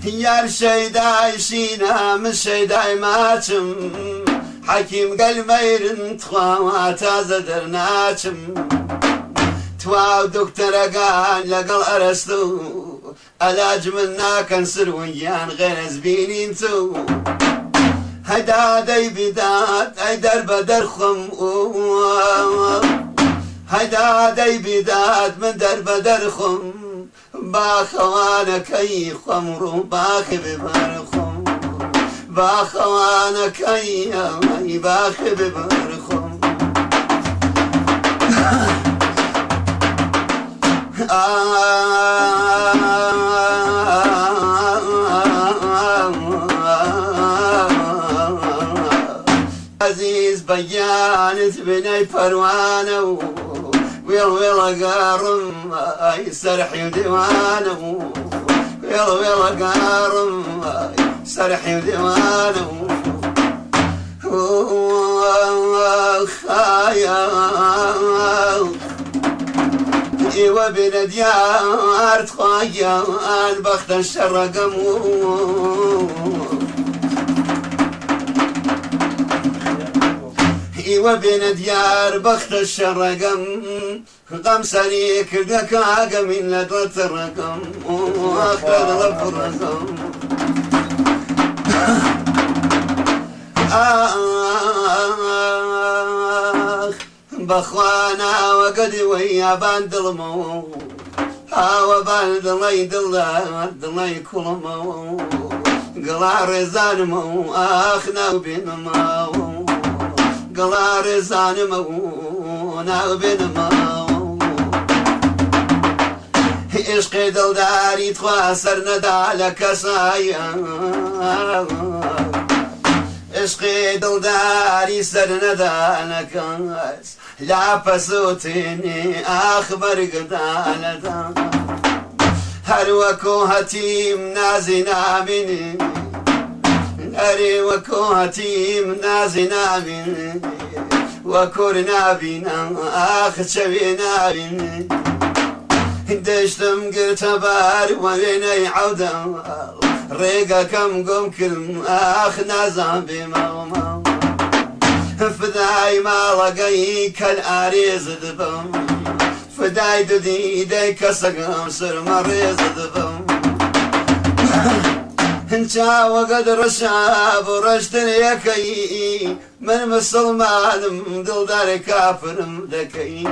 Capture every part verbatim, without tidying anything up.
یار شەیدای شینە من شەیدای ماچم حەکیم گەلمەیرن تخواوا تازە دەرناچم تواو دکتەرەکان لەگەڵ ئەرەستە و ئەلاج من ناکەن سرویان غێرەز بینین تو هەدا دەی بیدات ئەی دەربە دەرخۆم هەدا دەی بیدات من دەربە دەرخۆم باخەوانەکەی خۆم ڕوو باخی ببەرخۆم باخەوانەکەی ئەوەی باخی ببەرخۆم عزیز بەیانت بنەی پەروانە و وێڵ وێڵەگەڕم ئای سەرحی و دیوانە و وێڵ وێڵەگەڕم ئای سەرحی و دیوانە و خایە ئێوە بێنە دیار تخوایان بەختە شەڕەکەم و ئێوە بێنە دیار بەختە شەڕەکەم غەم سەری کردە کاگەمین لە دڵتڕەکەم ئاخە دڵە پڕەکەم ئاخ بەخوا ناوەگەدی وەی یابان دڵمەوە هاوە بان دڵی دڵدا دڵی کوڵمەوە گڵا ڕێزانمەوە ئاخ ناو بێنمەوە گڵا ڕێزانمەوە ناو بێنمەوە عشقی دڵداری تخوا سەر نەدا لە کەسایە عشقی دڵداری سەر نەدا لە کەس لاپەسوتێنێ ئاخ بەرگدانەدا هەر وەکۆ هەتیم نازی نامێنێ هەرێ وەکۆ هەتیم نازی نامێنێ وەکۆر نابینە ئاخ چەوێ نابینێ دەشتم گرتە بار وەوێنەی عەودە ڕێگەکەم گۆم کردم ئاخ نازان بێمەوە فدای ماڵەگەی کەل ئارێزت بم فدای دودیدەی کەسەکەم سرمە ڕێزت بم چاوەگەت ڕەشا بۆ ڕەشتن یەکەی من مسڵمانم دڵداری کافرم دەکەی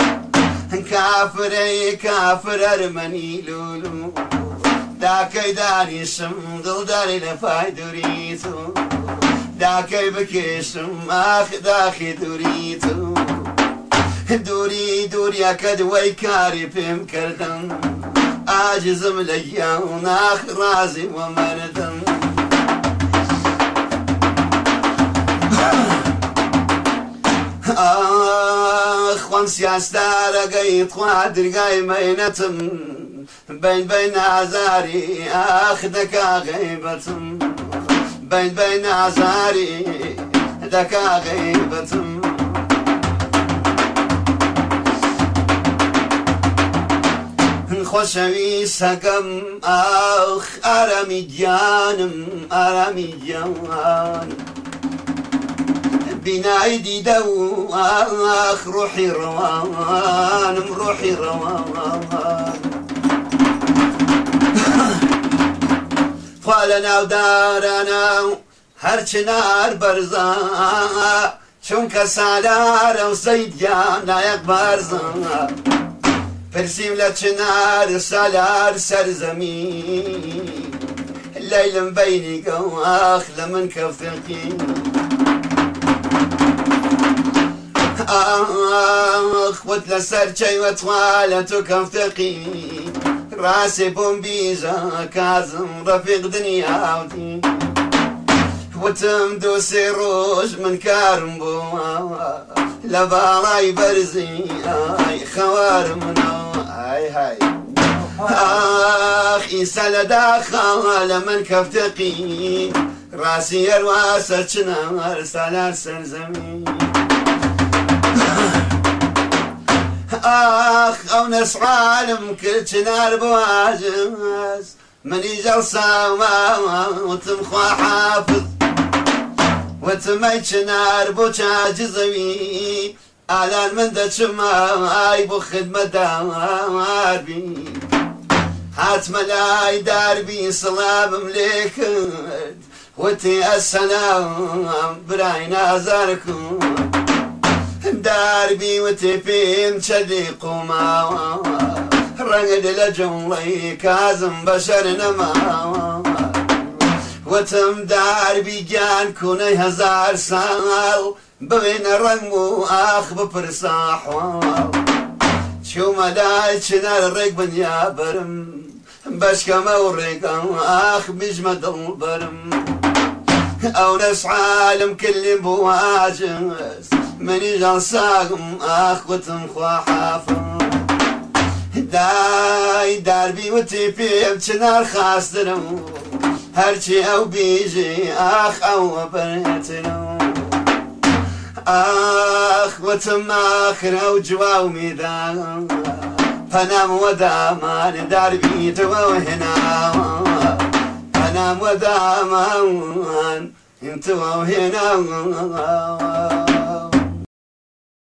کافرەی کافر ئەرمەنی لولو داکەی دانیشم دڵداری لە پای دووری تو داکەی بکێشم ئاخ داخی دووری تو دووری دووریەکەت وەی کاری پێم کردم ئاجزم لە گیان ناخ ڕازی وەمەردم خۆم سیاسدارەگەی تخوا درگای مەینەتم بین بین ئازاری ئاخ دەکا غەیبەتم بین بین ئازاری دەکا غەیبەتم خۆشەویستەکەم ئاخ ئارامی گیانم ئارامی گیان بینای دیدە و ئاخ ڕۆحی ڕەوانم ڕۆحی ڕەوان خوا لە ناودارانە هەر چنار بەرزە چونکە سالارە و سەیدیان نایەک بەرزە پرسیم لە چنار سالار سەرزەمین لەیلم بەینی گە و ئاخ لە من کەفتەقی ئاخ وت لەسەر چەیوە توا لە تۆ کەفتەقی ڕاسێ بۆم بیژە کازم ڕەفیق دنیاوتی وتم دو سێ ڕۆژ من کارم بۆوە لە باڵای بەرزی ئای خەوارم منەوە ئای های ئاخ ئیسە لە داخەوە لە من کەفتەقی ڕاستی هەروە سەرچنە هەر سالار سەرزەمین ئاخ ئەو نەسعالم کرد چنار بۆ ئاژەز مني جلسة وتمخوا حافظ وتميت نار بوشا جزوي أعلان من دا شماي بو خدمة داربي حات ملاي داربي سلام مليكت وتي السلام براي نازاركم داربي وتي فين شديق وما رقد لجملي كازم بشرنا ما وتم داربي جان كوني هزار سال بين الرنمو آخ بفرسا حوال شو مداي شنال الرقبن يا برم بشكا موريقا آخ بجمد البرم أو ناس عالم كل بواجس مني جلساهم آخ وتمخوا حافظ داي داربي وتيبيم شنال خاصتنو هرشي أو بيجي آخ أو بريتنو آخ وتم آخر أو جواو ميدان فنام ودامان داربي تو هنا فنام ودامان انتو هنا